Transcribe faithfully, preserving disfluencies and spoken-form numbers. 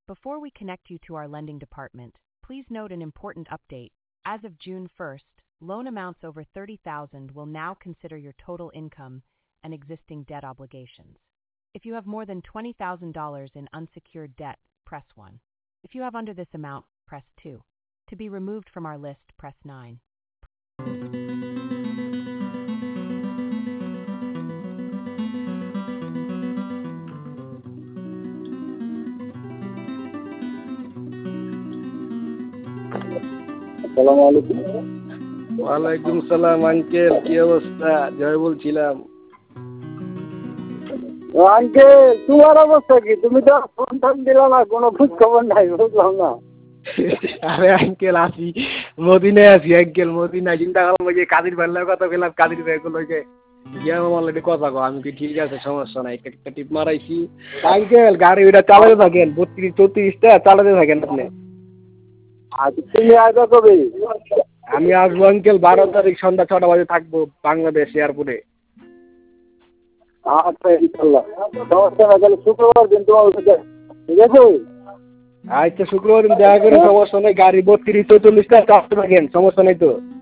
Before we connect you to our lending department, please note an important update. As of June first, loan amounts over thirty thousand dollars will now consider your total income and existing debt obligations. If you have more than twenty thousand dollars in unsecured debt, press one. If you have under this amount, press two. To be removed from our list, press nine. আসসালামু আলাইকুম। ওয়ালাইকুম সালাম uncle, কি অবস্থা? জয় বলছিলাম। Uncle তোমার অবস্থা কি? তুমি তো ফোন টোন দিলা না, কোনো খোঁজ খবর নাই, বুঝলাম না। আরে আঙ্কেল আছি, মদিনায় আছি আঙ্কেল, মদিনায়। চিন্তা করলাম ওই যে কাদির ভাইয়ের কথা বললাম, কাদির ভাই গুলো যে গিয়ে অলরেডি কথা কো, আমি কি ঠিক আছে, সমস্যা নাই, একটা টিপ মারাইছি। আঙ্কেল গাড়ি ওইটা চালাতে থাকেন, বত্রিশ চৌত্রিশটা চালাতে থাকেন আপনি। আচ্ছা তুমি আসবে কবে? আমি আসবো আঙ্কেল বারো তারিখ সন্ধ্যা ছটা বাজে থাকবো বাংলাদেশ এয়ারপোর্টে। আচ্ছা ইনশাল্লাহ, সমস্যা না। তাহলে শুক্রবার দিন তোমার ঠিক আছে? আচ্ছা শুক্রবার দিন দেখা করে, সমস্যা নেই। গাড়ি বত্রিশ চৌচল্লিশটা চালাতে থাকেন, সমস্যা নেই তো।